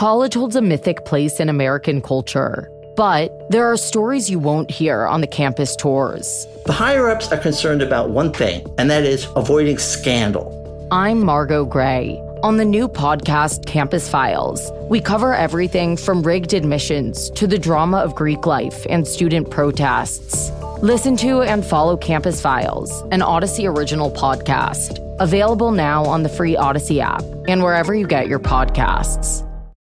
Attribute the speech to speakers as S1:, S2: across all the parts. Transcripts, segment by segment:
S1: College holds a mythic place in American culture, but there are stories you won't hear on the campus tours.
S2: The higher-ups are concerned about one thing, and that is avoiding scandal.
S1: I'm Margot Gray. On the new podcast, Campus Files, we cover everything from rigged admissions to the drama of Greek life and student protests. Listen to and follow Campus Files, an Odyssey original podcast. Available now on the free Odyssey app and wherever you get your podcasts.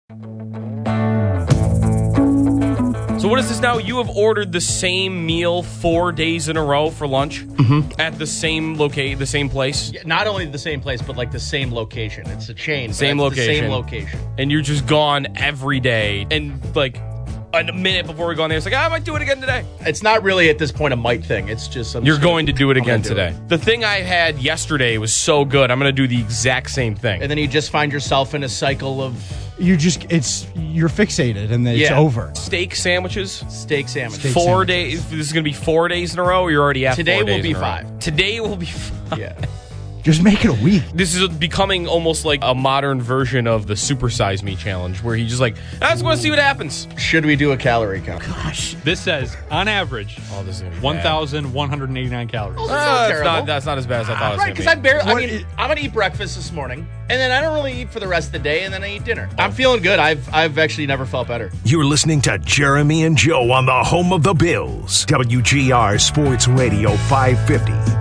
S3: So what is this now? You have ordered the same meal 4 days in a row for lunch at the same the same place?
S4: Yeah, not only the same place, but like the same location. It's a chain.
S3: Same location.
S4: The same location.
S3: And you're just gone every day. And like a minute before we go on there, it's like, I might do it again today.
S4: It's not really at this point a might thing. It's just
S3: you're going to do it again today. The thing I had yesterday was so good. I'm going to do the exact same thing.
S4: And then you just find yourself in a cycle of
S5: you're fixated and then it's over.
S3: Steak sandwiches.
S4: Steak sandwich.
S3: 4 days. This is going to be 4 days in a row. Or you're already at
S4: today
S3: 4 days
S4: will be
S3: in a row?
S4: 5.
S3: Today will be 5.
S4: Yeah.
S5: Just make it a week.
S3: This is becoming almost like a modern version of the Super Size Me challenge, where he just like, let's go see what happens.
S4: Should we do a calorie count?
S5: Gosh.
S6: This says, on average,
S3: this is
S6: 1,189 calories.
S3: That's not as bad as I thought it was
S4: right, because I'm going to eat breakfast this morning, and then I don't really eat for the rest of the day, and then I eat dinner. I'm feeling good. I've actually never felt better.
S7: You're listening to Jeremy and Joe on the home of the Bills. WGR Sports Radio 550.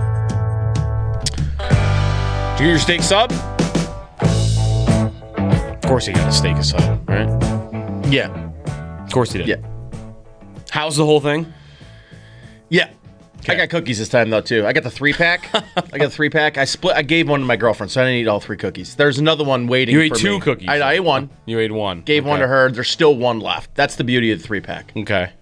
S3: Do you get your steak sub? Of course he got a steak sub, right?
S4: Yeah.
S3: Of course he did.
S4: Yeah.
S3: How's the whole thing?
S4: Yeah. Okay. I got cookies this time, though, too. I got the 3-pack. I gave one to my girlfriend, so I didn't eat all 3 cookies. There's another one waiting for me.
S3: You ate 2 cookies?
S4: I ate one.
S3: You ate one.
S4: Gave one to her. There's still one left. That's the beauty of the 3-pack.
S3: Okay.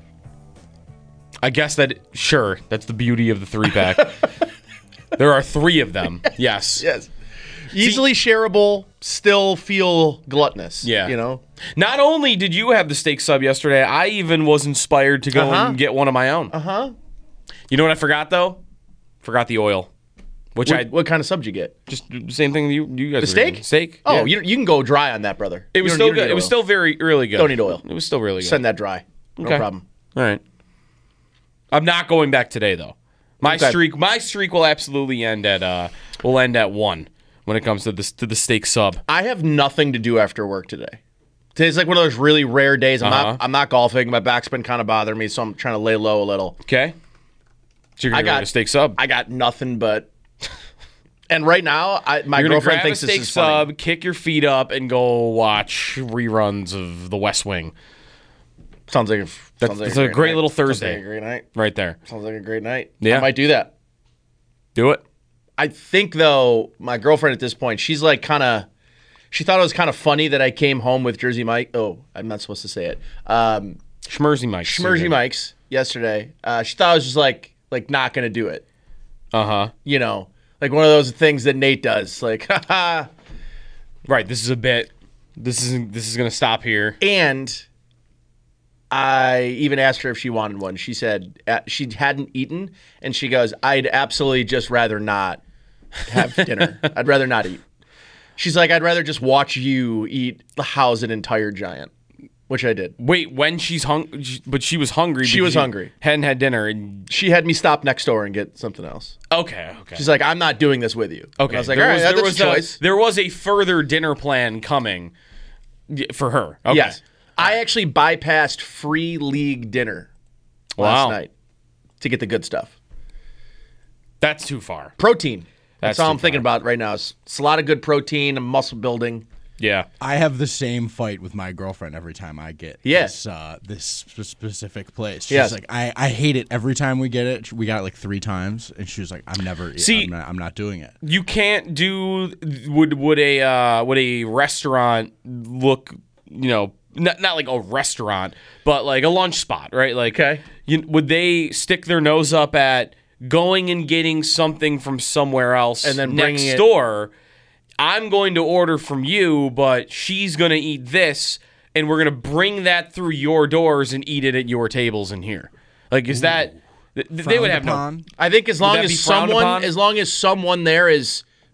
S3: I guess that's the beauty of the 3-pack. There are 3 of them. Yes.
S4: Yes. Easily shareable, still feel gluttonous.
S3: Yeah.
S4: You know?
S3: Not only did you have the steak sub yesterday, I even was inspired to go and get one of my own. You know what I forgot, though? Forgot the oil.
S4: What kind of sub did you get?
S3: Just the same thing you guys
S4: the steak?
S3: Eating. Steak.
S4: Oh,
S3: yeah.
S4: you can go dry on that, brother.
S3: It was still good. It was still really good.
S4: Don't need oil.
S3: It was still really good.
S4: Send that dry. No problem.
S3: All right. I'm not going back today, though. My streak will absolutely end at 1 when it comes to the steak sub.
S4: I have nothing to do after work today. Today's like one of those really rare days. I'm not golfing. My back's been kind of bothering me, so I'm trying to lay low a little.
S3: Okay. So you're gonna go to steak sub.
S4: I got nothing but. And right now, my girlfriend thinks this is
S3: steak sub,
S4: funny.
S3: kick your feet up, and go watch reruns of The West Wing.
S4: Sounds like
S3: a great little Thursday.
S4: Sounds like a great night.
S3: Right there.
S4: Sounds like a great night.
S3: Yeah.
S4: I might do that.
S3: Do it.
S4: I think, though, my girlfriend at this point, she's like she thought it was kind of funny that I came home with Jersey Mike. Oh, I'm not supposed to say it.
S3: Schmerzy Mike's.
S4: Schmerzy Mike's yesterday. She thought I was just like not going to do it. You know, like one of those things that Nate does. Like, haha.
S3: Right. This is a bit. This is going to stop here.
S4: And I even asked her if she wanted one. She said she hadn't eaten, and she goes, I'd absolutely just rather not have dinner. I'd rather not eat. She's like, I'd rather just watch you house an entire giant, which I did.
S3: Wait, when she's hungry, but she was hungry.
S4: She was hungry.
S3: Hadn't had dinner. And
S4: she had me stop next door and get something else.
S3: Okay.
S4: She's like, I'm not doing this with you.
S3: Okay.
S4: And I was like, all right, that's a choice.
S3: There was a further dinner plan coming for her. Okay.
S4: Yes. I actually bypassed free league dinner last night to get the good stuff.
S3: That's too far.
S4: Protein. That's all I'm
S3: far.
S4: thinking about right now. It's a lot of good protein and muscle building.
S3: Yeah.
S5: I have the same fight with my girlfriend every time I get this specific place. She's like, I hate it every time we get it. We got it like 3 times, and she was like, I'm not doing it.
S3: You can't do. Would a restaurant look? You know. Not like a restaurant, but like a lunch spot, right? Like, would they stick their nose up at going and getting something from somewhere else
S4: and then
S3: next door? I'm going to order from you, but she's going to eat this, and we're going to bring that through your doors and eat it at your tables in here. Like, is that they would have no?
S4: I think as long as someone there is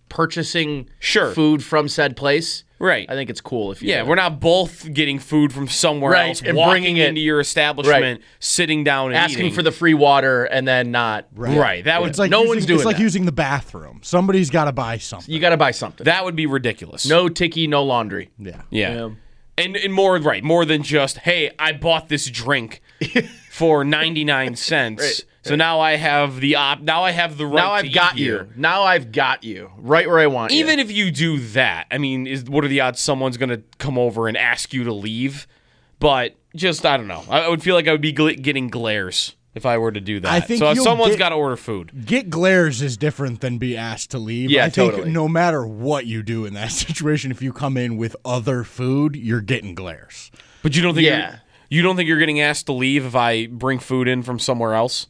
S4: purchasing
S3: Sure.
S4: food from said place.
S3: Right.
S4: I think it's cool if you.
S3: Yeah, we're not both getting food from somewhere
S4: Right,
S3: else,
S4: and
S3: walking
S4: bringing it-
S3: into your establishment,
S4: Right.
S3: sitting down and
S4: asking
S3: eating.
S4: for the free water and then not.
S3: Right. That would
S5: It's like
S4: No
S5: using,
S4: one's doing
S5: It's like
S4: that.
S5: using the bathroom. Somebody's got to buy something.
S4: You got to buy something.
S3: that would be ridiculous.
S4: No ticky, no laundry.
S5: Yeah.
S3: Yeah. And more than just, hey, I bought this drink for 99 cents.
S4: Right.
S3: So now I have the right
S4: Now I've
S3: to
S4: got
S3: eat
S4: you.
S3: here.
S4: Now I've got you right where I want you.
S3: Even if you do that, I mean, what are the odds someone's going to come over and ask you to leave? But just, I don't know. I would feel like I would be getting glares if I were to do that.
S5: I think
S3: so
S5: you'll
S3: someone's
S5: get-
S3: got to order food.
S5: Get glares is different than be asked to leave.
S4: Yeah,
S5: I think
S4: totally.
S5: no matter what you do in that situation, if you come in with other food, you're getting glares.
S3: But you don't think
S4: Yeah.
S3: you don't think you're getting asked to leave if I bring food in from somewhere else?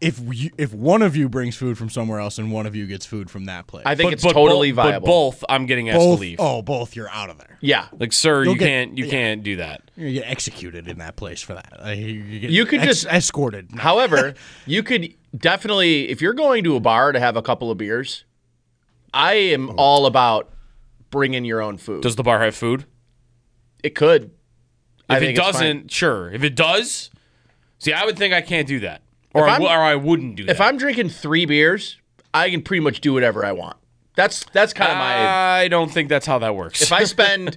S5: If one of you brings food from somewhere else and one of you gets food from that place,
S4: I think it's totally viable.
S3: But both, I'm getting asked
S5: both
S3: to leave.
S5: both, you're out of there.
S4: Yeah.
S3: Like, sir,
S5: You'll
S3: you
S5: get-
S3: can't do that.
S5: You're gonna get executed in that place for that.
S4: You could just-
S5: escorted.
S4: However, you could definitely, if you're going to a bar to have a couple of beers, I am all about bringing your own food.
S3: Does the bar have food?
S4: It could. I
S3: If
S4: think
S3: it
S4: it's fine.
S3: doesn't, sure. If it does, see, I would think I can't do that, or
S4: If I'm-
S3: I wouldn't do that.
S4: If I'm drinking 3 beers, I can pretty much do whatever I want. That's kind of my.
S3: I don't think that's how that works.
S4: If I spend,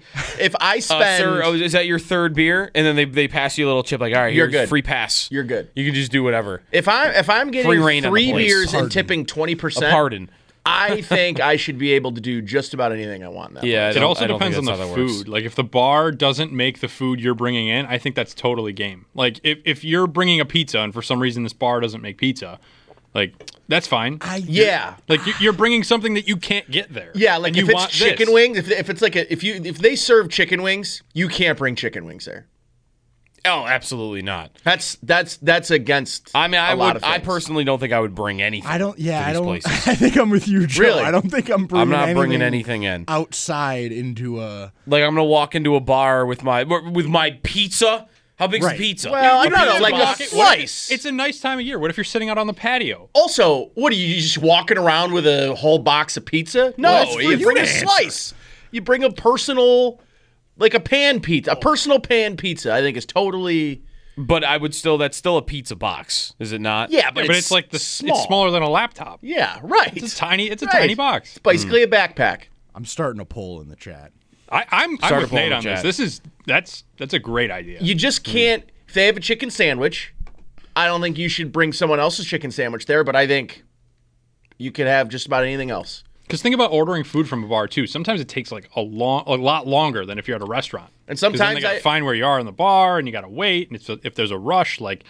S3: sir, is that your third beer? And then they pass you a little chip, like, all right,
S4: You're
S3: here's
S4: good.
S3: free pass.
S4: You're good.
S3: You can just do whatever.
S4: If I'm getting
S3: Free reign on the
S4: 3
S3: place.
S4: beers
S5: Pardon.
S4: and tipping
S3: A
S4: 20%,
S3: pardon.
S4: I think I should be able to do just about anything I want. In that
S3: Yeah,
S4: place.
S6: It also
S3: I don't
S6: depends on
S3: think
S6: the
S3: that's how that works.
S6: food. Like if the bar doesn't make the food you're bringing in, I think that's totally game. Like if you're bringing a pizza and for some reason this bar doesn't make pizza, like that's fine.
S4: Yeah.
S6: Like you're bringing something that you can't get there.
S4: Yeah, like
S6: and
S4: if
S6: you
S4: it's
S6: want
S4: chicken
S6: this.
S4: wings, if it's like if they serve chicken wings, you can't bring chicken wings there.
S3: Oh, absolutely not.
S4: That's against.
S3: I mean,
S4: a lot of
S3: I
S4: things.
S3: personally don't think I would bring anything.
S5: I don't. Yeah,
S3: to
S5: I
S3: these
S5: don't.
S3: places.
S5: I think I'm with you, Joe.
S4: Really?
S5: I don't think I'm bringing.
S3: I'm not bringing
S5: anything
S3: anything in.
S5: outside into a.
S3: Like, I'm gonna walk into a bar with my pizza. How big's
S5: Right.
S3: the pizza?
S4: Well,
S3: A
S4: I don't know,
S3: pizza
S4: like a
S3: box?
S4: slice.
S6: It's a nice time of year. What if you're sitting out on the patio?
S4: Also, what are you just walking around with a whole box of pizza? No,
S5: Well, that's for
S4: you
S5: you
S4: bring
S5: to
S4: a
S5: answer.
S4: slice. You bring a personal, like a pan pizza, a personal pan pizza. I think is totally.
S3: But that's still a pizza box, is it not?
S4: Yeah, but,
S6: But it's like
S4: small.
S6: it's smaller than a laptop.
S4: Yeah, right.
S6: It's a tiny
S4: Right.
S6: tiny box.
S4: It's basically a backpack.
S5: I'm starting a poll in the chat.
S6: I'm
S3: Start
S6: with
S3: a poll in
S6: Nate
S3: the
S6: on this.
S3: chat.
S6: That's a great idea.
S4: You just can't. If they have a chicken sandwich, I don't think you should bring someone else's chicken sandwich there. But I think you could have just about anything else.
S6: Because think about ordering food from a bar too. Sometimes it takes like a lot longer than if you're at a restaurant.
S4: And
S6: 'Cause then
S4: sometimes
S6: they gotta find where you are in the bar, and you gotta wait. And if there's a rush, like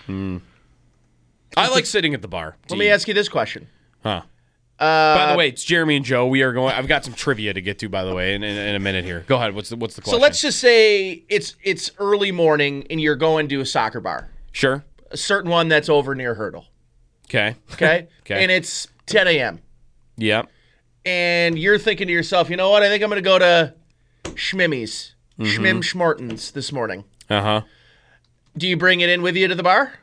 S3: I like sitting at the bar.
S4: Let me ask you this question.
S3: Huh. By the way, it's Jeremy and Joe. We are going. I've got some trivia to get to, by the way, in a minute here. Go ahead. What's the question?
S4: So let's just say it's early morning and you're going to a soccer bar,
S3: sure.
S4: a certain one that's over near Hurdle.
S3: Okay.
S4: Okay.
S3: Okay.
S4: And it's 10 a.m.
S3: Yep.
S4: and you're thinking to yourself, you know what? I think I'm going to go to Schmimmies, Schmim Schmartens this morning.
S3: Uh huh.
S4: Do you bring it in with you to the bar?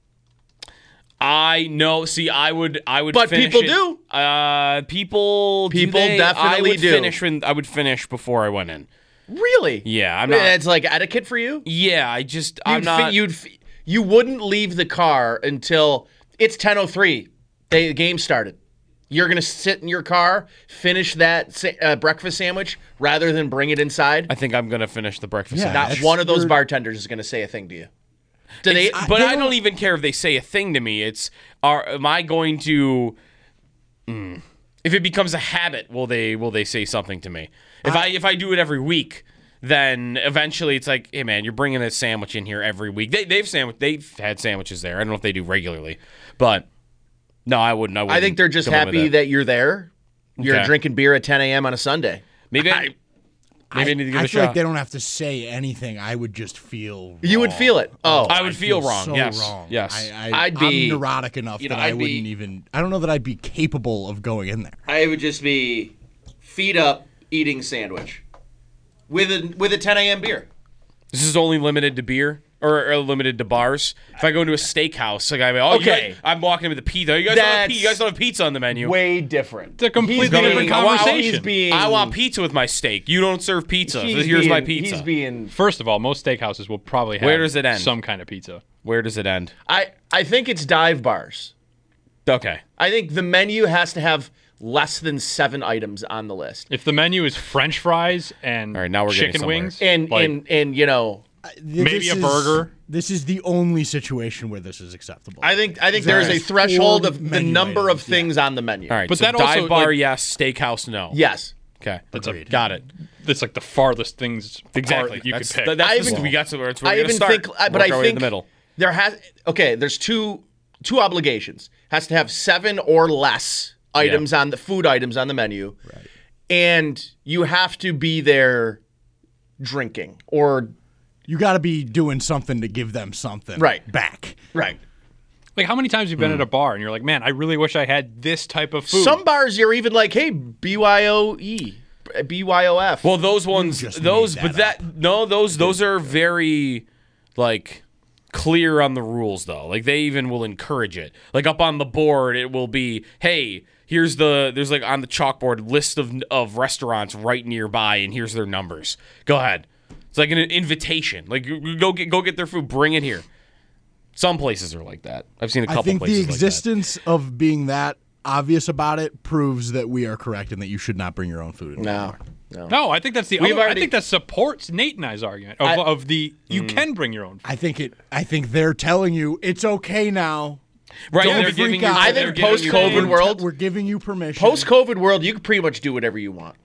S3: I know. See, I would.
S4: But
S3: finish
S4: people
S3: it.
S4: do.
S3: People.
S4: People
S3: do they?
S4: definitely
S3: I would
S4: do.
S3: Finish I would finish before I went in.
S4: Really?
S3: Yeah, I'm not.
S4: It's like etiquette for you.
S3: Yeah, I'm not.
S4: You wouldn't leave the car until it's 10:03. The game started. You're gonna sit in your car, finish that breakfast sandwich, rather than bring it inside.
S3: I think I'm gonna finish the breakfast.
S5: Yeah,
S3: sandwich.
S4: Not one of those bartenders is gonna say a thing to you. Do they?
S3: But I don't even care if they say a thing to me. Am I going to? If it becomes a habit, will they say something to me? If I do it every week, then eventually it's like, hey man, you're bringing a sandwich in here every week. They've had sandwiches there. I don't know if they do regularly, but no, I wouldn't.
S4: I think they're just
S3: come in with
S4: happy that you're there. You're
S3: Okay.
S4: drinking beer at 10 a.m. on a Sunday.
S3: Maybe I need to give it a
S5: feel
S3: shot.
S5: like they don't have to say anything. I would just feel wrong.
S4: You would feel it. Oh,
S3: I would
S5: I'd
S3: feel wrong.
S5: So
S3: yes.
S5: wrong.
S3: Yes.
S4: I'd be-
S5: I'm neurotic enough
S4: you know,
S5: that I
S4: I'd be-
S5: wouldn't even. I don't know that I'd be capable of going in there.
S4: I would just be feet up eating sandwich with a 10 a.m. beer.
S3: This is only limited to beer. or limited to bars. If I go into a steakhouse, like I'm walking into the pizza. You guys don't have pizza on the menu.
S4: Way different.
S6: It's a completely different conversation.
S3: I want pizza with my steak. You don't serve pizza. Here's my pizza.
S6: First of all, most steakhouses will probably have
S3: Where does it end?
S6: some kind of pizza.
S3: Where does it end?
S4: I think it's dive bars.
S3: Okay.
S4: I think the menu has to have less than 7 items on the list.
S6: If the menu is French fries and
S3: now we're
S6: chicken wings,
S4: and you know,
S6: maybe a burger.
S5: This is the only situation where this is acceptable.
S4: I think there is a threshold of the number of things on the menu.
S3: All right,
S6: but
S3: so
S6: that
S3: dive
S6: also,
S3: bar, yes. Steakhouse, no.
S4: Yes.
S3: Okay.
S6: Got it. That's like the farthest things
S3: Exactly.
S6: you could pick.
S3: We got somewhere. It's where
S4: I
S3: we're
S4: even
S3: start.
S4: think, but I think
S3: in the middle.
S4: There's two obligations. Has to have 7 or less items on the food items on the menu,
S5: right.
S4: And you have to be there drinking, or
S5: you got to be doing something to give them something back.
S4: Right.
S6: Like, how many times have you been at a bar and you're like, man, I really wish I had this type of food?
S4: Some bars you're even like, hey, BYOE, BYOF.
S3: Well, those ones, those are very, like, clear on the rules, though. Like, they even will encourage it. Like, up on the board, it will be, hey, there's like on the chalkboard list of restaurants right nearby, and here's their numbers. Go ahead. It's like an invitation. Like, go get their food, bring it here. Some places are like that. I've seen a couple places like that.
S5: I think the existence of being that obvious about it proves that we are correct and that you should not bring your own food.
S6: No, I think that's I think that supports Nate and I's argument you can bring your own food.
S5: I think they're telling you it's okay now.
S3: Right,
S5: Don't freak out.
S4: I think post-COVID world,
S5: we're giving you permission.
S4: Post-COVID world, you can pretty much do whatever you want.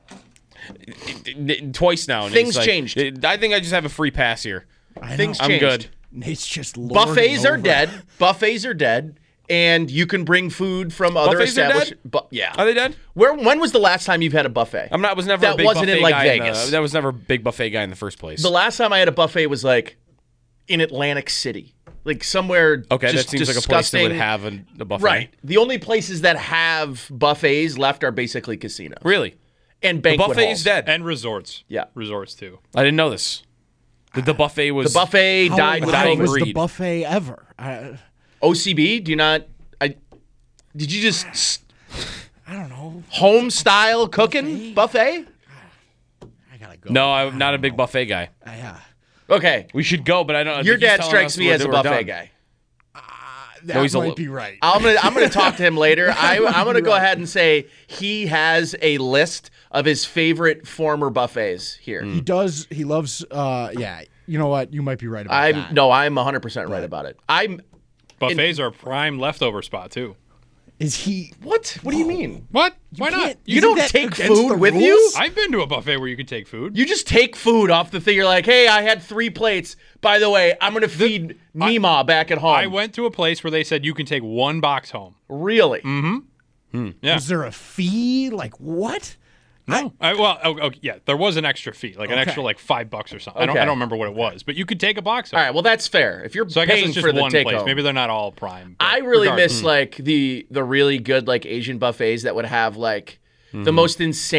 S3: Twice now.
S4: Things changed.
S3: I think I just have a free pass here.
S4: Things changed.
S3: I'm good.
S5: Nate's just
S4: buffets are dead. Buffets are dead, and you can bring food from other establishments. Yeah,
S3: are they dead?
S4: When was the last time you've had a buffet?
S3: Was never a big buffet guy Vegas. That was never a big buffet guy in the first place.
S4: The last time I had a buffet was like in Atlantic City, like somewhere.
S3: Okay,
S4: just
S3: that seems
S4: disgusting.
S3: like a place that would have a buffet.
S4: Right. The only places that have buffets left are basically casinos.
S3: Really?
S4: And banquet
S3: buffet
S4: halls.
S3: is dead.
S6: And resorts.
S4: Yeah,
S6: resorts too.
S3: I didn't know this. The buffet was
S4: died with
S5: How was
S3: breed.
S5: the buffet ever?
S4: OCB? Do you not? Did you just?
S5: I don't know.
S4: Home style cooking buffet?
S5: I gotta go.
S3: No, I'm not a big buffet guy.
S5: Yeah.
S4: Okay,
S3: we should go, but I don't.
S4: Your dad strikes me as a buffet guy.
S5: That might be right.
S4: I'm gonna talk to him later. I'm gonna go ahead and say he has a list of his favorite former buffets here.
S5: He does. He loves. Yeah. You know what? You might be right about that.
S4: No, I'm 100% right about it.
S6: Buffets are a prime leftover spot too.
S5: Is he?
S4: What? What do you mean?
S6: What? Why not?
S4: You don't take food with you?
S6: I've been to a buffet where you could take food.
S4: You just take food off the thing. You're like, hey, I had 3 plates. By the way, I'm going to feed Mima back at home.
S6: I went to a place where they said you can take 1 box home.
S4: Really?
S6: Mm-hmm. Yeah.
S5: Was there a fee? Like what?
S6: No. Yeah, there was an extra fee, like an extra like $5 or something.
S4: Okay.
S6: I don't remember what it was, but you could take a box home.
S4: All right, well that's fair. If you're
S6: so I guess
S4: paying
S6: it's just
S4: for the
S6: one
S4: take
S6: place.
S4: home.
S6: Maybe they're not all prime.
S4: I really miss like the really good like Asian buffets that would have like the most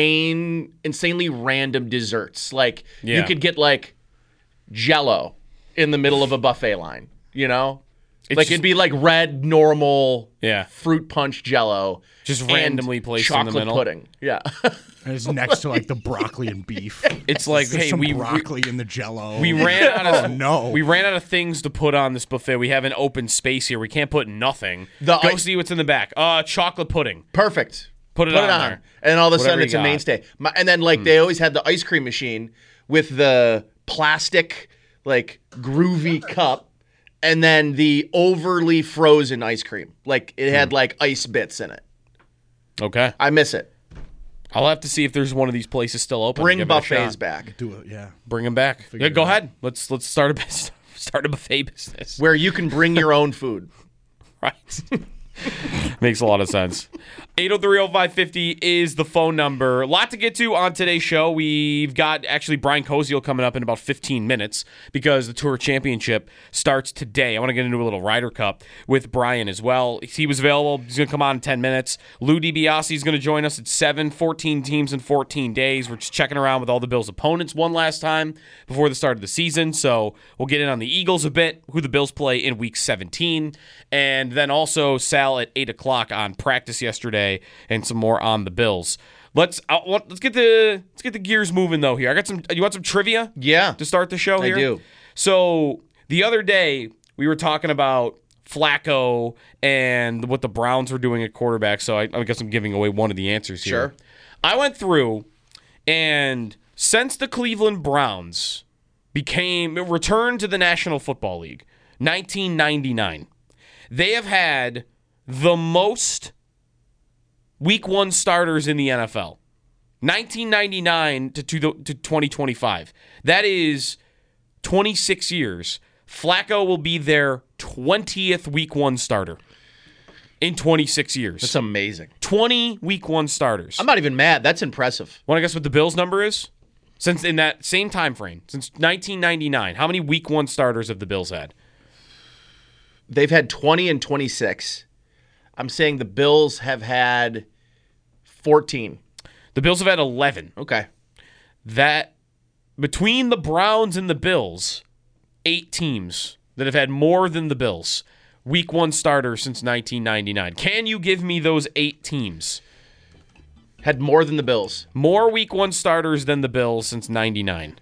S4: insanely random desserts. Like you could get like Jell-O in the middle of a buffet line, you know? It'd be like red normal fruit punch Jell-O.
S3: Just randomly placed in the middle.
S4: Chocolate pudding. Yeah.
S5: And it's next to like the broccoli and beef.
S3: It's like,
S5: There's
S3: hey,
S5: some broccoli in the Jell-O.
S3: We ran out of
S5: We
S3: ran out of things to put on this buffet. We have an open space here. We can't put nothing. Go see what's in the back. Chocolate pudding.
S4: Perfect.
S3: Put it on there.
S4: And all of a
S3: Whatever
S4: sudden it's a mainstay. And then like they always had the ice cream machine with the plastic like groovy cup and then the overly frozen ice cream. Like it had like ice bits in it.
S3: Okay.
S4: I miss it.
S3: I'll have to see if there's one of these places still open.
S4: Bring buffets back.
S5: Do it, yeah.
S3: Bring them back. Yeah, go ahead. Let's start a buffet business
S4: where you can bring your own food.
S3: Right. Makes a lot of sense. 803-0550 is the phone number. A lot to get to on today's show. We've got actually Brian Koziel coming up in about 15 minutes because the Tour Championship starts today. I want to get into a little Ryder Cup with Brian as well. He was available. He's going to come on in 10 minutes. Lou DiBiase is going to join us at 7, 14 teams in 14 days. We're just checking around with all the Bills' opponents one last time before the start of the season. So we'll get in on the Eagles a bit, who the Bills play in Week 17. And then also Sal at 8 o'clock on practice yesterday and some more on the Bills. Let's get the gears moving though here. I got some. You want some trivia?
S4: Yeah.
S3: To start the show here?
S4: I do.
S3: So the other day we were talking about Flacco and what the Browns were doing at quarterback. So I guess I'm giving away one of the answers here.
S4: Sure.
S3: I went through, and since the Cleveland Browns returned to the National Football League, 1999, they have had the most Week 1 starters in the NFL. 1999 to 2025. That is 26 years. Flacco will be their 20th Week 1 starter in 26 years.
S4: That's amazing.
S3: 20 Week 1 starters.
S4: I'm not even mad. That's impressive.
S3: Want to guess what the Bills' number is? Since in that same time frame, since 1999, how many Week 1 starters have the Bills had?
S4: They've had 20 and 26. I'm saying the Bills have had 14.
S3: The Bills have had 11.
S4: Okay.
S3: That between the Browns and the Bills, 8 teams that have had more than the Bills Week 1 starters since 1999. Can you give me those 8 teams?
S4: Had more than the Bills.
S3: More Week 1 starters than the Bills since 99.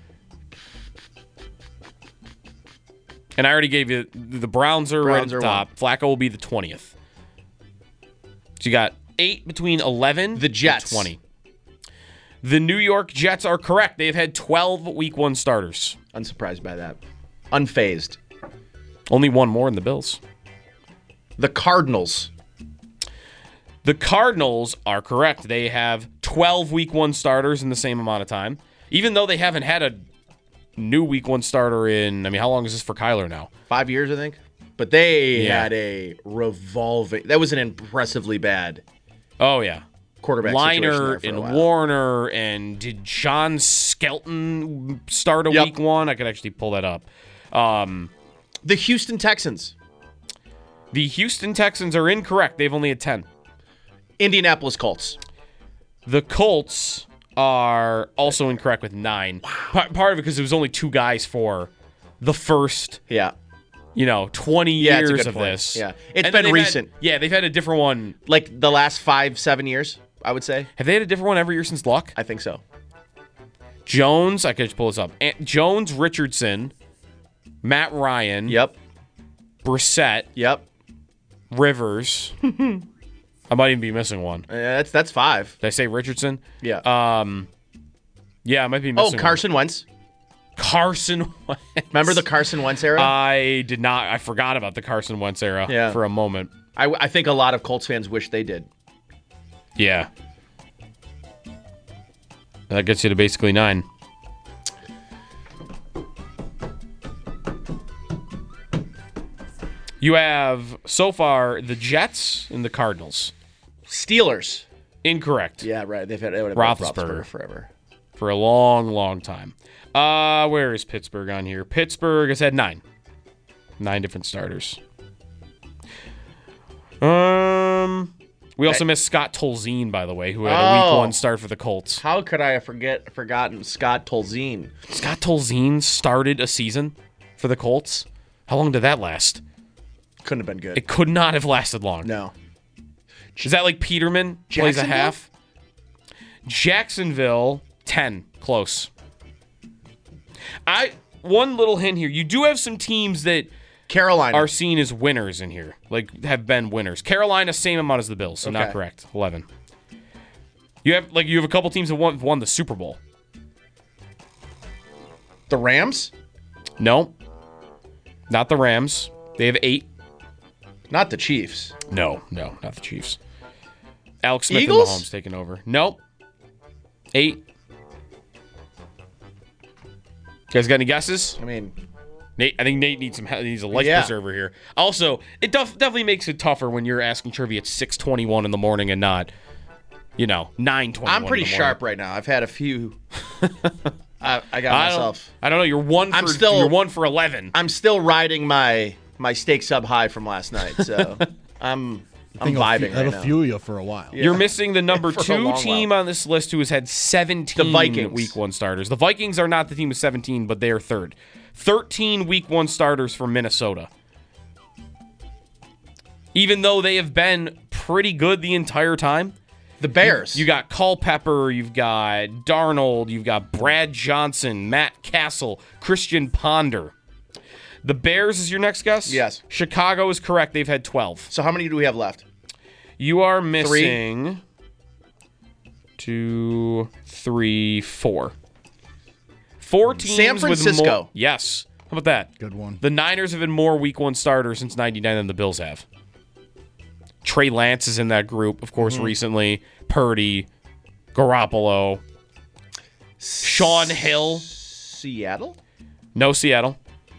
S3: And I already gave you the Browns are right at the top. Flacco will be the 20th. So you got 8 between 11
S4: the Jets.
S3: and 20. The New York Jets are correct. They've had 12 Week 1 starters.
S4: Unsurprised by that. Unfazed.
S3: Only one more than the Bills.
S4: The Cardinals.
S3: The Cardinals are correct. They have 12 Week 1 starters in the same amount of time. Even though they haven't had a new Week 1 starter in, how long is this for Kyler now?
S4: 5 years, I think. But they had a revolving. That was an impressively bad.
S3: Oh yeah,
S4: quarterback.
S3: Liner and Warner, and did John Skelton start a Week 1? I could actually pull that up.
S4: The Houston Texans.
S3: The Houston Texans are incorrect. They've only had 10.
S4: Indianapolis Colts.
S3: The Colts are also incorrect with 9. Wow. Part of it because it was only 2 guys for the first. 20 years of this.
S4: Yeah. It's been recent.
S3: They've had a different one.
S4: Like the last 5-7 years, I would say.
S3: Have they had a different one every year since Luck?
S4: I think so.
S3: Jones, I could just pull this up. Jones, Richardson, Matt Ryan.
S4: Yep.
S3: Brissett.
S4: Yep.
S3: Rivers. I might even be missing one.
S4: That's 5.
S3: Did I say Richardson?
S4: Yeah.
S3: I might be missing
S4: Carson Wentz.
S3: Carson Wentz.
S4: Remember the Carson Wentz era?
S3: I did not. I forgot about the Carson Wentz era for a moment.
S4: I think a lot of Colts fans wish they did.
S3: Yeah. That gets you to basically 9. You have, so far, the Jets and the Cardinals.
S4: Steelers.
S3: Incorrect.
S4: Yeah, right. They've had
S3: Roethlisberger
S4: forever.
S3: For a long, long time. Where is Pittsburgh on here? Pittsburgh has had 9. 9 different starters. We also missed Scott Tolzien, by the way, who had a Week 1 start for the Colts.
S4: How could I have forgotten Scott Tolzien?
S3: Scott Tolzien started a season for the Colts. How long did that last?
S4: Couldn't have been good.
S3: It could not have lasted long.
S4: No.
S3: Is that like Peterman plays a half? Jacksonville, 10. Close. One little hint here. You do have some teams that
S4: Carolina
S3: are seen as winners in here, like have been winners. Carolina, same amount as the Bills, so not correct. 11. You have a couple teams that won the Super Bowl.
S4: The Rams?
S3: No. Not the Rams. They have 8.
S4: Not the Chiefs.
S3: No, not the Chiefs. Alex Smith
S4: Eagles?
S3: and Mahomes taking over. Nope. 8. You guys got any guesses? I think Nate needs a life preserver here. Also, it definitely makes it tougher when you're asking trivia at 6:21 in the morning and not, 9:21.
S4: I'm pretty sharp right now. I've had a few. I got myself.
S3: I don't know. You're 1 for 11.
S4: I'm still riding my steak sub high from last night, so I'm vibing right now.
S5: That'll fuel you for a while.
S3: Yeah. You're missing the number 2 team on this list who has had 17 Week 1 starters. The Vikings are not the team with 17, but they are third. 13 Week 1 starters for Minnesota. Even though they have been pretty good the entire time.
S4: The Bears.
S3: You got Culpepper, you've got Darnold, you've got Brad Johnson, Matt Castle, Christian Ponder. The Bears is your next guess?
S4: Yes.
S3: Chicago is correct. They've had 12.
S4: So how many do we have left?
S3: You are missing 2, 3, 4. 4 teams
S4: San Francisco.
S3: With more, yes. How about that?
S5: Good one.
S3: The Niners have been more Week 1 starters since 99 than the Bills have. Trey Lance is in that group, of course, recently. Purdy, Garoppolo, Sean Hill.
S4: Seattle?
S3: No Seattle.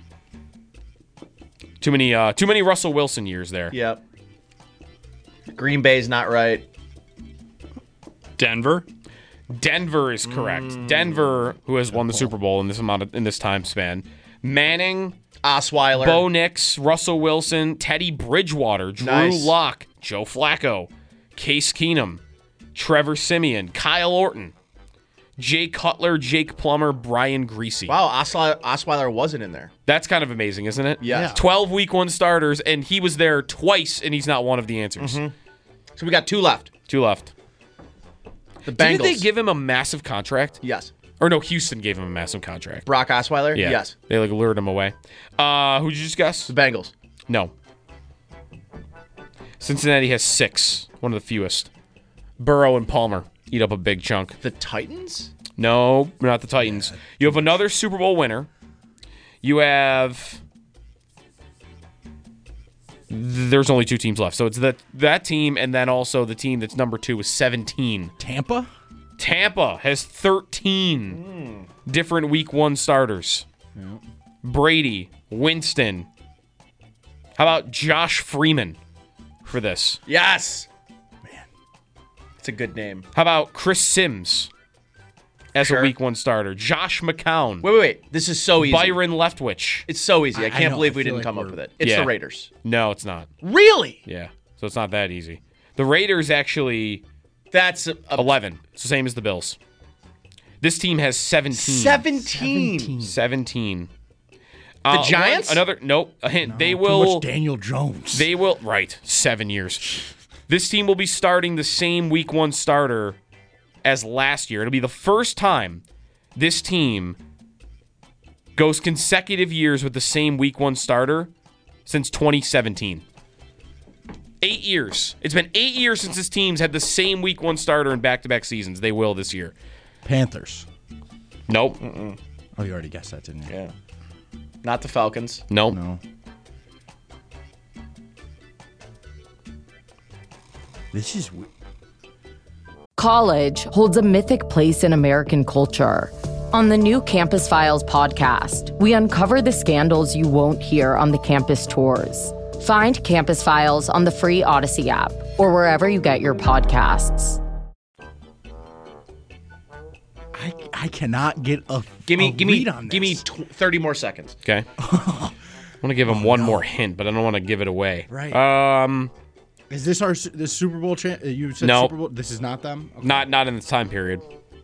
S3: Too many Russell Wilson years there.
S4: Yep. Green Bay's not right.
S6: Denver
S3: is correct. Denver, who has won the Super Bowl in this time span. Manning,
S4: Osweiler,
S3: Bo Nix, Russell Wilson, Teddy Bridgewater, Drew Lock, Joe Flacco, Case Keenum, Trevor Siemian, Kyle Orton, Jay Cutler, Jake Plummer, Brian Griese.
S4: Wow, Osweiler wasn't in there.
S3: That's kind of amazing, isn't it?
S4: Yeah.
S3: 12 Week 1 starters, and he was there twice, and he's not one of the answers.
S4: So we got 2 left.
S3: 2 left.
S4: The Bengals.
S3: Didn't they give him a massive contract?
S4: Yes.
S3: Or no, Houston gave him a massive contract.
S4: Brock Osweiler?
S3: Yeah.
S4: Yes.
S3: They lured him away. Who'd you just guess?
S4: The Bengals.
S3: No. Cincinnati has 6, one of the fewest. Burrow and Palmer eat up a big chunk.
S4: The Titans?
S3: No, not the Titans. Yeah. You have another Super Bowl winner. You have... There's only 2 teams left. So it's that team and then also the team that's number 2 is 17.
S5: Tampa
S3: has 13 different Week 1 starters.
S5: Yep.
S3: Brady, Winston. How about Josh Freeman for this?
S4: Yes. Man. It's a good name.
S3: How about Chris Sims as a Week 1 starter? Josh McCown.
S4: Wait. This is so easy.
S3: Byron Leftwich.
S4: It's so easy. I can't believe we didn't come up with it. It's the Raiders.
S3: No, it's not.
S4: Really?
S3: Yeah. So it's not that easy. The Raiders actually...
S4: That's
S3: 11. It's the same as the Bills. This team has 17. 17.
S4: The Giants?
S3: Nope. A hint.
S5: No,
S3: they will.
S5: Too much Daniel Jones.
S3: They will. Right. 7 years. This team will be starting the same Week 1 starter as last year. It'll be the first time this team goes consecutive years with the same Week 1 starter since 2017. 8 years. It's been 8 years since this team's had the same Week 1 starter in back-to-back seasons. They will this year.
S5: Panthers.
S3: Nope.
S5: Oh, you already guessed that, didn't you?
S4: Yeah. Not the Falcons.
S3: Nope.
S5: No. This is weird.
S1: College holds a mythic place in American culture. On the new Campus Files podcast, we uncover the scandals you won't hear on the campus tours. Find Campus Files on the free Odyssey app or wherever you get your podcasts.
S5: I cannot get a
S4: give me
S5: read on this.
S4: Give me 30 more seconds.
S3: Okay. I want to give him one more hint, but I don't want to give it away.
S5: Right. Is this the Super Bowl? You said
S3: no.
S5: Super Bowl. This is not them. Okay.
S3: Not in this time period.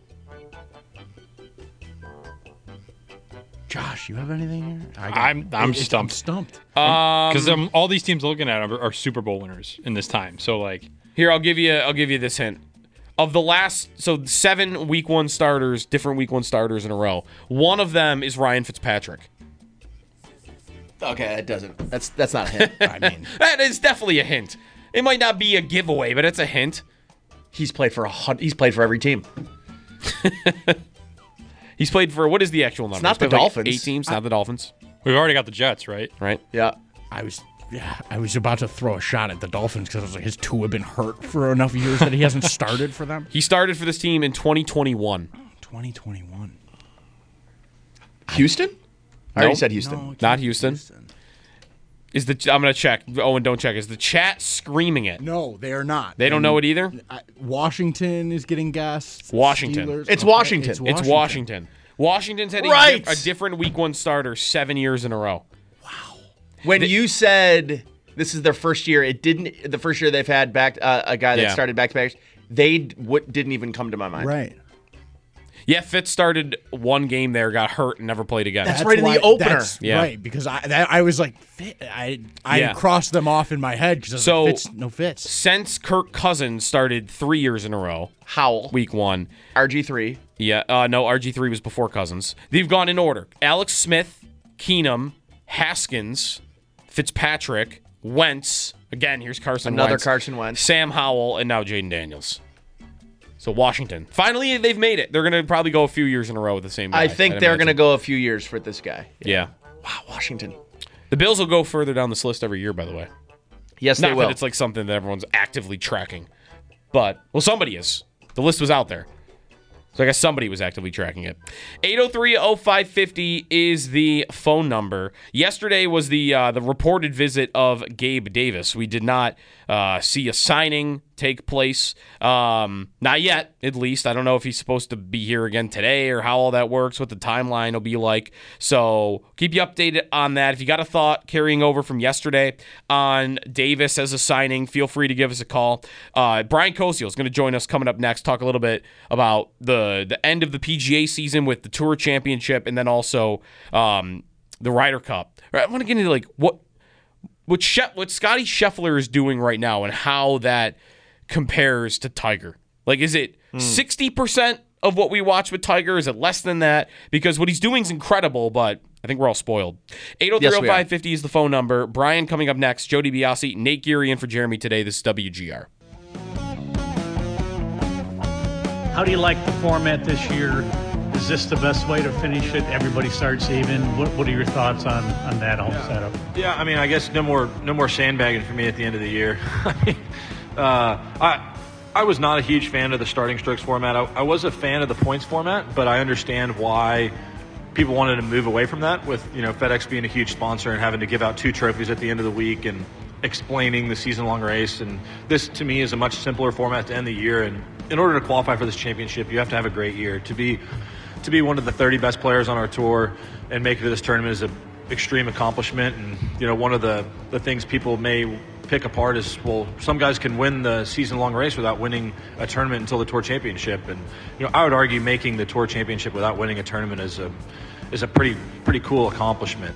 S5: Josh, you have anything here?
S6: I'm stumped.
S5: Stumped.
S6: Because all these teams looking at are Super Bowl winners in this time. So
S3: here, I'll give you this hint. Of the last 7 Week 1 starters, different Week 1 starters in a row. One of them is Ryan Fitzpatrick.
S4: Okay, that doesn't. That's not a hint.
S5: I mean,
S3: that is definitely a hint. It might not be a giveaway, but it's a hint.
S4: He's played for every team.
S3: He's played for, what is the actual number?
S4: It's not the Dolphins.
S3: 8 teams, not the Dolphins.
S6: We've already got the Jets, right?
S3: Right.
S4: Yeah.
S5: I was about to throw a shot at the Dolphins because I was like, his 2 have been hurt for enough years that he hasn't started for them.
S3: He started for this team in 2021.
S5: 2021.
S4: Houston? I already said Houston.
S5: No,
S3: Not Houston. I'm going to check. Owen, don't check. Is the chat screaming it?
S5: No, they are not.
S3: They don't know it either?
S5: Washington is getting guests.
S3: Washington.
S5: Steelers.
S4: It's Washington.
S3: It's Washington. Washington's had a different Week 1 starter 7 years in a row.
S4: When you said this is their first year, the first year they've had a guy that started back-to-backs, they didn't even come to my mind.
S5: Right.
S3: Yeah, Fitz started one game there, got hurt, and never played again.
S4: That's right in the opener.
S5: Right, because I was like, I crossed them off in my head because no Fitz.
S3: Since Kirk Cousins started 3 years in a row,
S4: Howell,
S3: Week 1.
S4: RG3.
S3: Yeah, no, RG3 was before Cousins. They've gone in order. Alex Smith, Keenum, Haskins, Fitzpatrick, Wentz. Again, here's Carson Wentz. Sam Howell, and now Jaden Daniels. So Washington. Finally, they've made it. They're going to probably go a few years in a row with the same guy.
S4: I think they're going to go a few years for this guy.
S3: Yeah.
S4: Wow, Washington.
S3: The Bills will go further down this list every year, by the way.
S4: Yes, they will.
S3: Not that it's like something that everyone's actively tracking. But, well, somebody is. The list was out there. So I guess somebody was actively tracking it. 803-0550 is the phone number. Yesterday was the reported visit of Gabe Davis. We did not see a signing take place. Not yet, at least. I don't know if he's supposed to be here again today or how all that works, what the timeline will be like. So keep you updated on that. If you got a thought carrying over from yesterday on Davis as a signing, feel free to give us a call. Brian Koziel is going to join us coming up next, talk a little bit about the end of the PGA season with the Tour Championship and then also the Ryder Cup. I want to get into like what Scotty Scheffler is doing right now and how that compares to Tiger. Like, is it 60% of what we watch with Tiger? Is it less than that? Because what he's doing is incredible, but I think we're all spoiled. 803-0550 is the phone number. Brian coming up next. Joe DiBiase, Nate Geary in for Jeremy today. This is WGR.
S8: How do you like the format this year? Is this the best way to finish it? Everybody starts even. What are your thoughts on that whole setup?
S9: Yeah, I mean, I guess no more sandbagging for me at the end of the year. I was not a huge fan of the starting strokes format. I was a fan of the points format, but I understand why people wanted to move away from that with, FedEx being a huge sponsor and having to give out 2 trophies at the end of the week and explaining the season-long race. And this, to me, is a much simpler format to end the year. And in order to qualify for this championship, you have to have a great year. To be one of the 30 best players on our tour and make it to this tournament is an extreme accomplishment. And, one of the things people may pick apart is, well, some guys can win the season-long race without winning a tournament until the Tour Championship. And, I would argue making the Tour Championship without winning a tournament is a pretty cool accomplishment.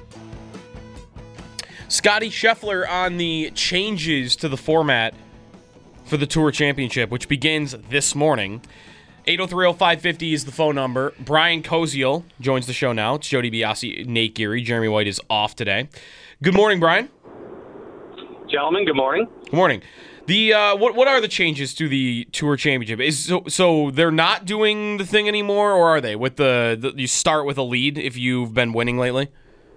S3: Scotty Scheffler on the changes to the format for the Tour Championship, which begins this morning. 803-0550 is the phone number. Brian Koziel joins the show now. It's Joe DiBiase, Nate Geary. Jeremy White is off today. Good morning, Brian.
S10: Gentlemen, good morning.
S3: Good morning. The what are the changes to the Tour Championship? So they're not doing the thing anymore, or are they? With the you start with a lead if you've been winning lately?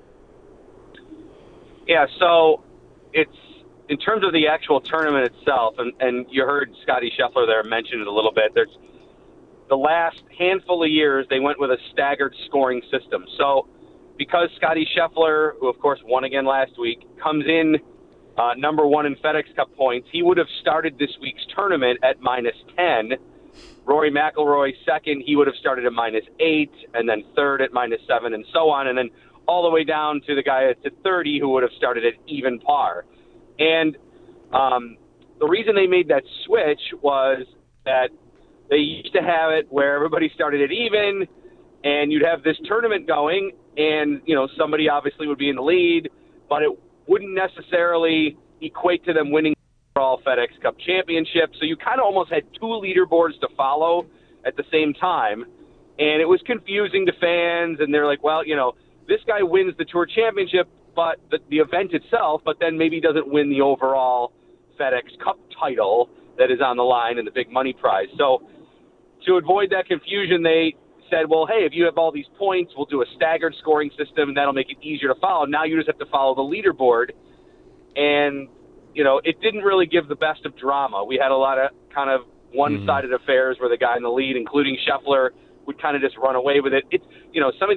S10: Yeah, so it's in terms of the actual tournament itself, and you heard Scotty Scheffler there mention it a little bit. There's the last handful of years they went with a staggered scoring system. So because Scotty Scheffler, who of course won again last week, comes in number 1 in FedEx Cup points, he would have started this week's tournament at -10. Rory McIlroy second, he would have started at -8, and then third at -7, and so on, and then all the way down to the guy that's at 30 who would have started at even par. And the reason they made that switch was that they used to have it where everybody started at even, and you'd have this tournament going, and somebody obviously would be in the lead, but it wouldn't necessarily equate to them winning the overall FedEx Cup championship. So you kind of almost had 2 leaderboards to follow at the same time, and it was confusing to fans. And they're like, well, this guy wins the Tour Championship, but the event itself, but then maybe doesn't win the overall FedEx Cup title that is on the line and the big money prize. So to avoid that confusion, they said, well, hey, if you have all these points, we'll do a staggered scoring system, and that'll make it easier to follow. Now you just have to follow the leaderboard. And, it didn't really give the best of drama. We had a lot of kind of one-sided affairs where the guy in the lead, including Scheffler, would kind of just run away with it. It's, some of these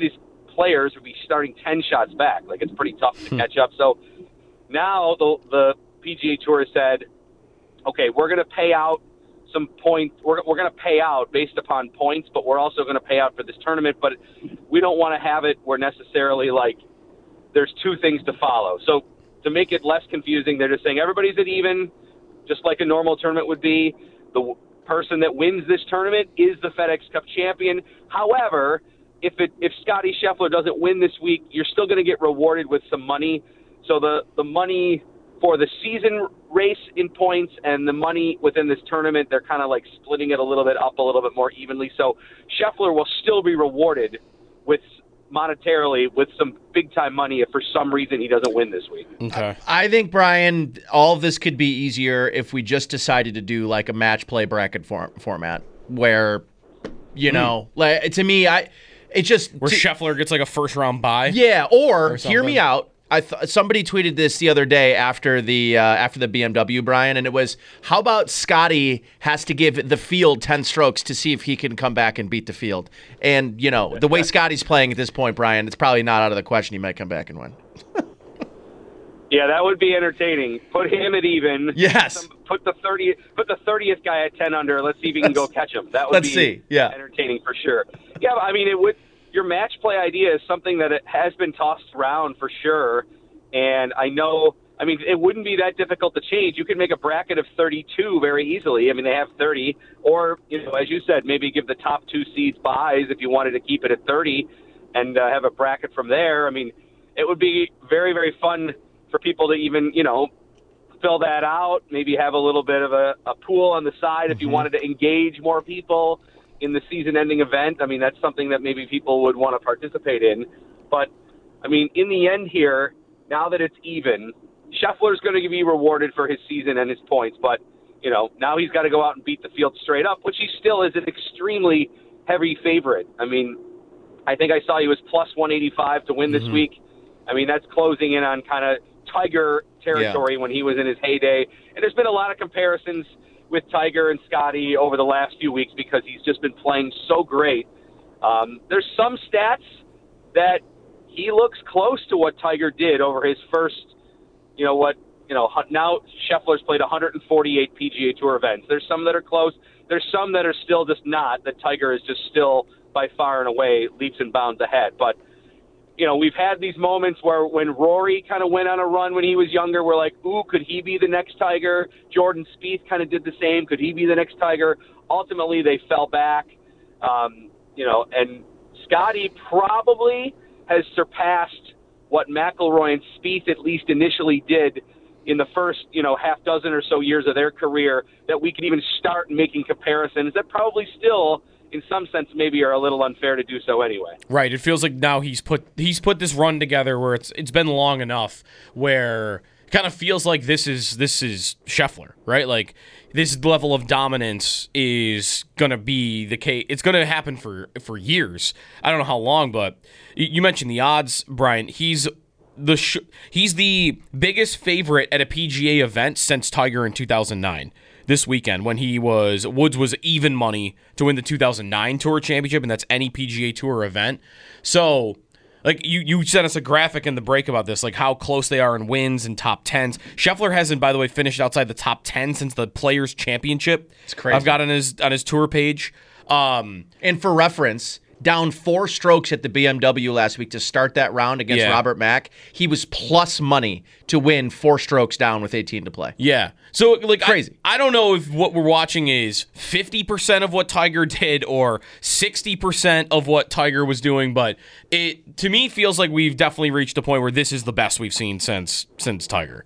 S10: players would be starting 10 shots back. Like, it's pretty tough to catch up. So now the PGA Tour has said, okay, we're going to pay out some points. We're going to pay out based upon points, but we're also going to pay out for this tournament. But we don't want to have it where necessarily, like, there's two things to follow. So to make it less confusing, they're just saying everybody's at even, just like a normal tournament would be. The person that wins this tournament is the FedEx Cup champion. However, if Scottie Scheffler doesn't win this week, you're still going to get rewarded with some money. So the money for the season race in points and the money within this tournament, they're kind of like splitting it a little bit up a little bit more evenly. So Scheffler will still be rewarded with monetarily with some big-time money if for some reason he doesn't win this week.
S3: Okay.
S4: I think, Brian, all of this could be easier if we just decided to do like a match play bracket format where, you know, like to me,
S3: Scheffler gets like a first-round bye.
S4: Yeah, or hear me out. Somebody tweeted this the other day after the BMW, Brian, and it was, how about Scotty has to give the field 10 strokes to see if he can come back and beat the field? And, you know, the way Scotty's playing at this point, Brian, it's probably not out of the question he might come back and win.
S10: Yeah, that would be entertaining. Put him at even.
S4: Yes.
S10: Put the 30th guy at 10 under. Let's see if he can go catch him. That would be entertaining for sure. Yeah, I mean, it would. Your match play idea is something that it has been tossed around for sure, and I know. I mean, it wouldn't be that difficult to change. You could make a bracket of 32 very easily. I mean, they have 30, or as you said, maybe give the top 2 seeds buys if you wanted to keep it at 30, and have a bracket from there. I mean, it would be very, very fun for people to even fill that out. Maybe have a little bit of a pool on the side if you wanted to engage more people in the season-ending event. I mean, that's something that maybe people would want to participate in. But, I mean, in the end here, now that it's even, Scheffler's going to be rewarded for his season and his points. But, now he's got to go out and beat the field straight up, which he still is an extremely heavy favorite. I mean, I think I saw he was plus 185 to win this week. I mean, that's closing in on kind of Tiger territory when he was in his heyday. And there's been a lot of comparisons with Tiger and Scotty over the last few weeks because he's just been playing so great. There's some stats that he looks close to what Tiger did over his first, now Scheffler's played 148 PGA Tour events. There's some that are close. There's some that are still just not, that Tiger is just still by far and away leaps and bounds ahead. But, we've had these moments where when Rory kind of went on a run when he was younger, we're like, ooh, could he be the next Tiger? Jordan Spieth kind of did the same. Could he be the next Tiger? Ultimately, they fell back, and Scotty probably has surpassed what McIlroy and Spieth at least initially did in the first, half dozen or so years of their career, that we can even start making comparisons that probably still, in some sense, maybe are a little unfair to do so anyway.
S3: Right. It feels like now he's put this run together where it's been long enough where it kind of feels like this is Scheffler, right? Like this level of dominance is gonna be the case. It's gonna happen for years. I don't know how long, but you mentioned the odds, Brian. He's the biggest favorite at a PGA event since Tiger in 2009. This weekend, when Woods was even money to win the 2009 Tour Championship, and that's any PGA Tour event. So, like, you sent us a graphic in the break about this, like how close they are in wins and top 10s. Scheffler hasn't, by the way, finished outside the top 10 since the Players Championship.
S4: It's crazy.
S3: I've got on his tour page.
S4: And for reference, down 4 strokes at the BMW last week to start that round against Robert Mack. He was plus money to win 4 strokes down with 18 to play.
S3: Yeah. So, like,
S4: crazy.
S3: I don't know if what we're watching is 50% of what Tiger did or 60% of what Tiger was doing, but it, to me, feels like we've definitely reached a point where this is the best we've seen since Tiger.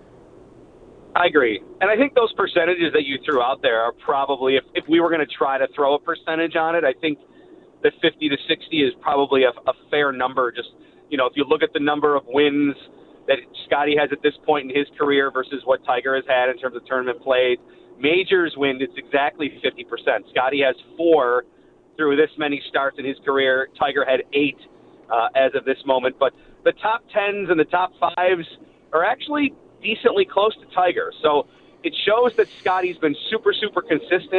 S10: I agree. And I think those percentages that you threw out there are probably, if we were going to try to throw a percentage on it, I think that 50 to 60 is probably a fair number. Just, if you look at the number of wins that Scotty has at this point in his career versus what Tiger has had in terms of tournament played, majors win, it's exactly 50%. Scotty has 4 through this many starts in his career. Tiger had 8 as of this moment. But the top 10s and the top 5s are actually decently close to Tiger. So it shows that Scotty's been super, super consistent.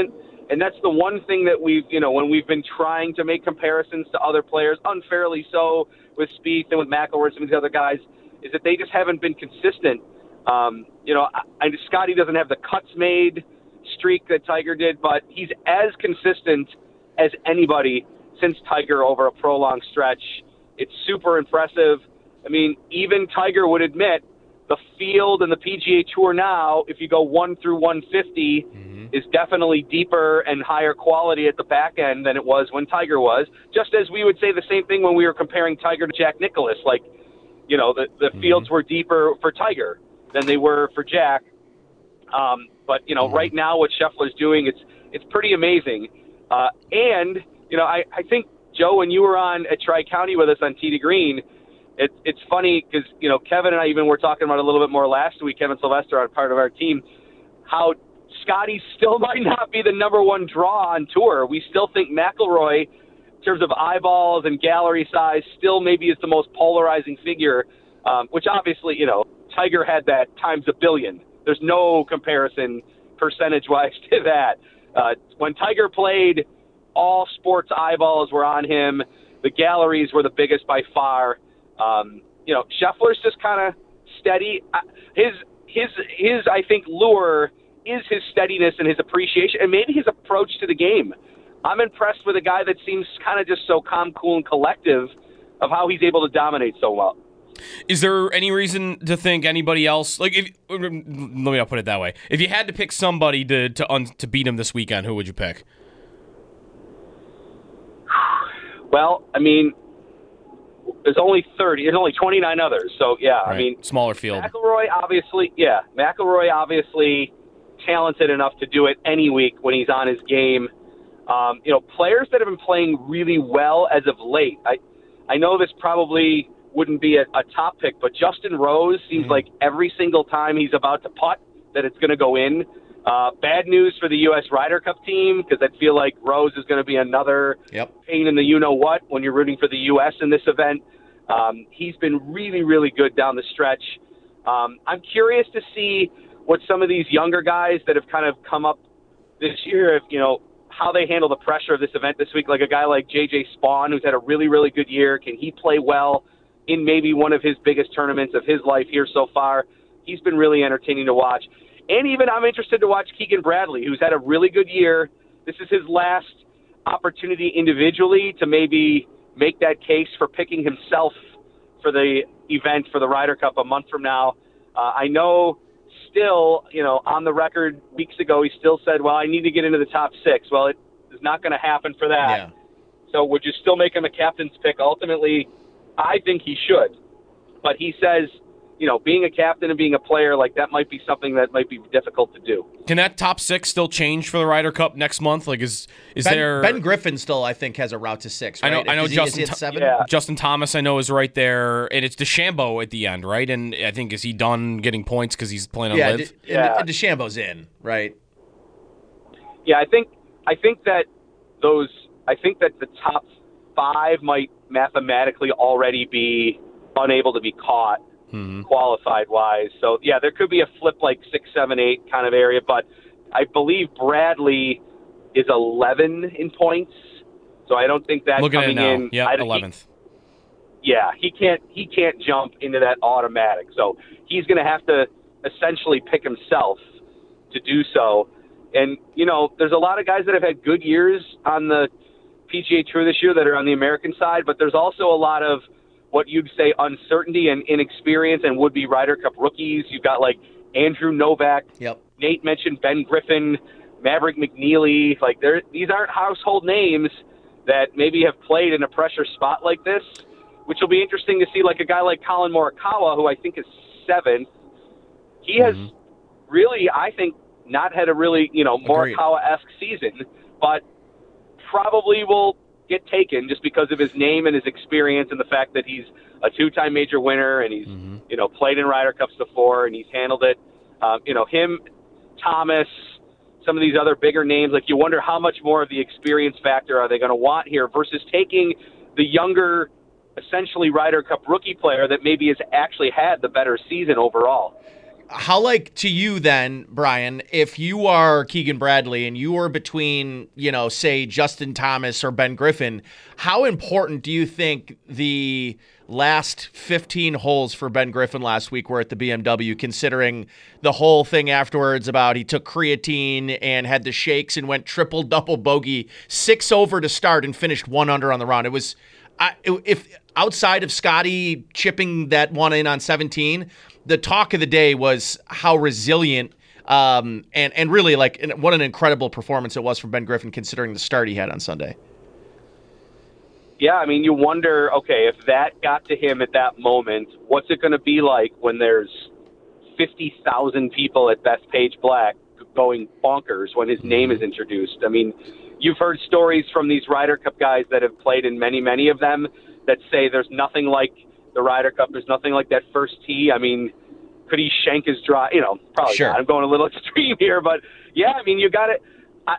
S10: And that's the one thing that when we've been trying to make comparisons to other players, unfairly so, with Spieth and with McIlroy and some of these other guys, is that they just haven't been consistent. Scotty doesn't have the cuts made streak that Tiger did, but he's as consistent as anybody since Tiger over a prolonged stretch. It's super impressive. I mean, even Tiger would admit the field and the PGA Tour now, if you go 1 through 150, is definitely deeper and higher quality at the back end than it was when Tiger was. Just as we would say the same thing when we were comparing Tiger to Jack Nicklaus. Like, the fields were deeper for Tiger than they were for Jack. But right now what Scheffler's doing, it's pretty amazing. And I think, Joe, when you were on at Tri-County with us on Tee to Green, it's funny because, Kevin and I even were talking about it a little bit more last week, Kevin Sylvester on part of our team, how Scotty still might not be the number one draw on tour. We still think McIlroy, in terms of eyeballs and gallery size, still maybe is the most polarizing figure, which obviously, Tiger had that times a billion. There's no comparison percentage-wise to that. When Tiger played, all sports eyeballs were on him. The galleries were the biggest by far. Scheffler's just kind of steady. His I think lure is his steadiness and his appreciation and maybe his approach to the game. I'm impressed with a guy that seems kind of just so calm, cool, and collective of how he's able to dominate so well.
S3: Is there any reason to think anybody else, let me not put it that way. If you had to pick somebody to beat him this weekend, who would you pick?
S10: Well, I mean, there's only 29 others. So, yeah,
S3: right.
S10: I mean,
S3: smaller field.
S10: McIlroy obviously talented enough to do it any week when he's on his game. Players that have been playing really well as of late. I know this probably wouldn't be a top pick, but Justin Rose seems like every single time he's about to putt that it's going to go in. Bad news for the U.S. Ryder Cup team because I feel like Rose is going to be another pain in the you-know-what when you're rooting for the U.S. in this event. He's been really, really good down the stretch. I'm curious to see what some of these younger guys that have kind of come up this year, how they handle the pressure of this event this week. Like a guy like J.J. Spawn, who's had a really, really good year. Can he play well in maybe one of his biggest tournaments of his life here so far? He's been really entertaining to watch. And even I'm interested to watch Keegan Bradley, who's had a really good year. This is his last opportunity individually to maybe make that case for picking himself for the event for the Ryder Cup a month from now. I know still, on the record weeks ago, he still said, well, I need to get into the top 6. Well, it is not going to happen for that. Yeah. So would you still make him a captain's pick? Ultimately, I think he should. But he says, being a captain and being a player, like that might be something that might be difficult to do.
S3: Can that top 6 still change for the Ryder Cup next month? Like, is there
S4: Ben Griffin still? I think has a route to 6. Right?
S3: I know. Justin Thomas, I know, is right there, and it's DeChambeau at the end, right? And I think is he done getting points because he's playing on Live?
S4: And DeChambeau's in, right?
S10: Yeah, I think that the top 5 might mathematically already be unable to be caught. Qualified wise. So yeah, there could be a flip like 6, 7, 8 kind of area, but I believe Bradley is 11 in points. So I don't think that's coming in.
S3: Yeah, 11th.
S10: He can't jump into that automatic. So he's going to have to essentially pick himself to do so. And there's a lot of guys that have had good years on the PGA Tour this year that are on the American side, but there's also a lot of what you'd say uncertainty and inexperience and would-be Ryder Cup rookies. You've got like Andrew Novak.
S4: Yep.
S10: Nate mentioned Ben Griffin, Maverick McNeely. Like these aren't household names that maybe have played in a pressure spot like this, which will be interesting to see. Like a guy like Colin Morikawa, who I think is 7th. He has really, I think, not had a really Morikawa-esque season, but probably will get taken just because of his name and his experience and the fact that he's a 2-time major winner and he's played in Ryder Cups before and he's handled it. Him, Thomas, some of these other bigger names, like you wonder how much more of the experience factor are they going to want here versus taking the younger, essentially Ryder Cup rookie player that maybe has actually had the better season overall.
S4: how, like, to you then, Brian, if you are Keegan Bradley and you are between, say Justin Thomas or Ben Griffin, how important do you think the last 15 holes for Ben Griffin last week were at the BMW, considering the whole thing afterwards about he took creatine and had the shakes and went triple-double bogey, 6 over to start and finished 1 under on the round? It was, if outside of Scotty chipping that one in on 17, the talk of the day was how resilient and really, like, what an incredible performance it was from Ben Griffin considering the start he had on Sunday.
S10: Yeah, I mean, you wonder, okay, if that got to him at that moment, what's it going to be like when there's 50,000 people at Bethpage Black going bonkers when his name is introduced? I mean, you've heard stories from these Ryder Cup guys that have played in many, many of them that say there's nothing like the Ryder Cup. There's nothing like that first tee. I mean, could he shank his drive? Probably
S4: sure.
S10: Not. I'm going a little extreme here, but yeah, I mean, you got it.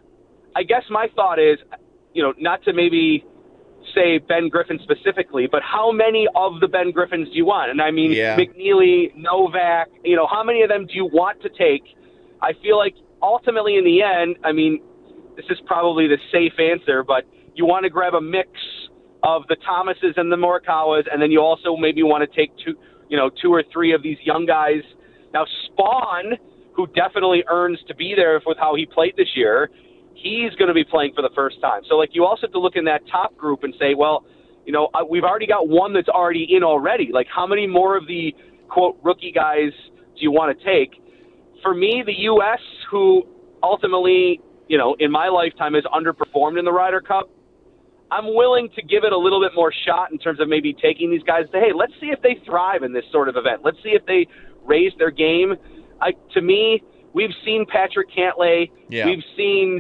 S10: I guess my thought is, not to maybe say Ben Griffin specifically, but how many of the Ben Griffins do you want? And I mean, McNeely, Novak, how many of them do you want to take? I feel like ultimately in the end, I mean, this is probably the safe answer, but you want to grab a mix of the Thomases and the Morikawas, and then you also maybe want to take two or three of these young guys. Now, Spawn, who definitely earns to be there with how he played this year, he's going to be playing for the first time. So, like, you also have to look in that top group and say, well, we've already got one that's already in already. Like, how many more of the, quote, rookie guys do you want to take? For me, the U.S., who ultimately, in my lifetime has underperformed in the Ryder Cup, I'm willing to give it a little bit more shot in terms of maybe taking these guys to, hey, let's see if they thrive in this sort of event. Let's see if they raise their game. To me, we've seen Patrick Cantlay. Yeah. We've seen,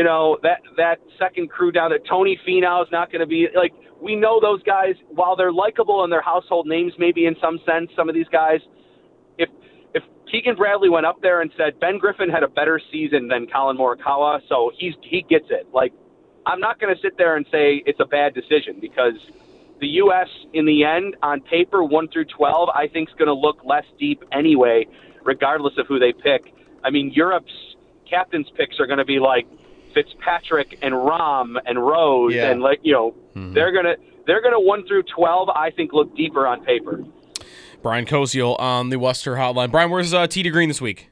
S10: that second crew down there. Tony Finau is not going to be, like, we know those guys, while they're likable and they're household names maybe in some sense, some of these guys, if Keegan Bradley went up there and said, Ben Griffin had a better season than Colin Morikawa, so he gets it. Like, I'm not going to sit there and say it's a bad decision, because the U.S. in the end, on paper, 1 through 12, I think is going to look less deep anyway, regardless of who they pick. I mean, Europe's captain's picks are going to be like Fitzpatrick and Rahm and Rose, and they're going to 1 through 12, I think, look deeper on paper.
S3: Brian Koziol on the Western Hotline. Brian, where's Tee to Green this week?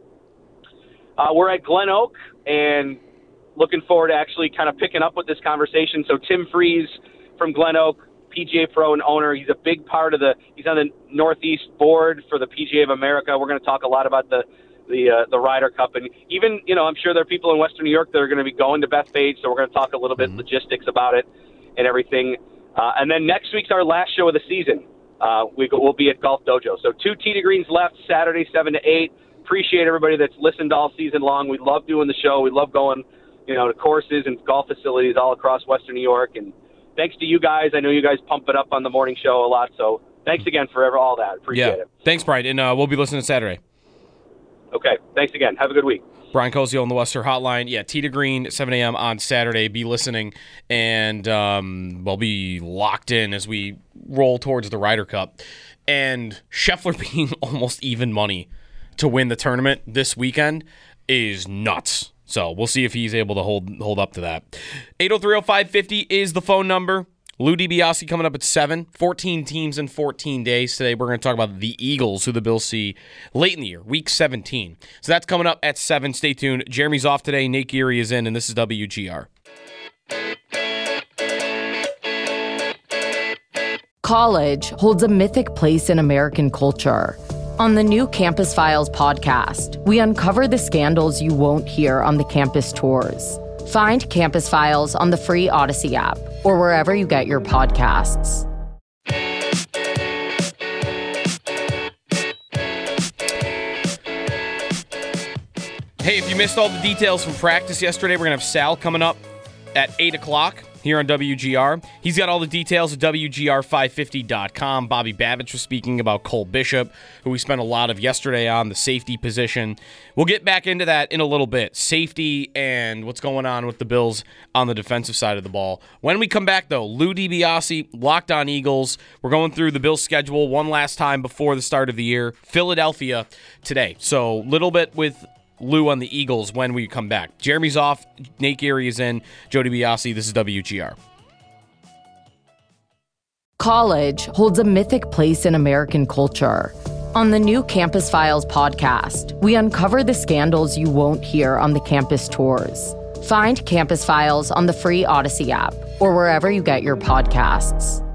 S10: We're at Glen Oak, and looking forward to actually kind of picking up with this conversation. So Tim Freeze from Glen Oak, PGA Pro and owner. He's a big part of he's on the Northeast board for the PGA of America. We're going to talk a lot about the Ryder Cup. And even, I'm sure there are people in Western New York that are going to be going to Bethpage, so we're going to talk a little bit logistics about it and everything. And then next week's our last show of the season. We'll be at Golf Dojo. So 2 Tee to Greens left, Saturday, 7 to 8. Appreciate everybody that's listened all season long. We love doing the show. We love going to courses and golf facilities all across Western New York. And thanks to you guys. I know you guys pump it up on the morning show a lot. So thanks again for all that. Appreciate it.
S3: Thanks, Brian. And we'll be listening Saturday.
S10: Okay. Thanks again. Have a good week.
S3: Brian Koziol on the Western Hotline. Yeah, Tee to Green, 7 a.m. on Saturday. Be listening, and we'll be locked in as we roll towards the Ryder Cup. And Scheffler being almost even money to win the tournament this weekend is nuts. So we'll see if he's able to hold up to that. 803-0550 is the phone number. Lou DiBiase coming up at 7. 14 teams in 14 days. Today we're going to talk about the Eagles, who the Bills see late in the year, Week 17. So that's coming up at 7. Stay tuned. Jeremy's off today. Nate Geary is in, and this is WGR.
S1: College holds a mythic place in American culture. On the new Campus Files podcast, we uncover the scandals you won't hear on the campus tours. Find Campus Files on the free Odyssey app or wherever you get your podcasts.
S3: Hey, if you missed all the details from practice yesterday, we're going to have Sal coming up at 8 o'clock. here on WGR. He's got all the details at WGR550.com. Bobby Babich was speaking about Cole Bishop, who we spent a lot of yesterday on, the safety position. We'll get back into that in a little bit. Safety and what's going on with the Bills on the defensive side of the ball. When we come back, though, Lou DiBiase, Locked On Eagles. We're going through the Bills' schedule one last time before the start of the year. Philadelphia today. So a little bit with Lou on the Eagles when we come back. Jeremy's off. Nate Geary is in. Joe DiBiase. This is WGR.
S1: College holds a mythic place in American culture. On the new Campus Files podcast, we uncover the scandals you won't hear on the campus tours. Find Campus Files on the free Odyssey app or wherever you get your podcasts.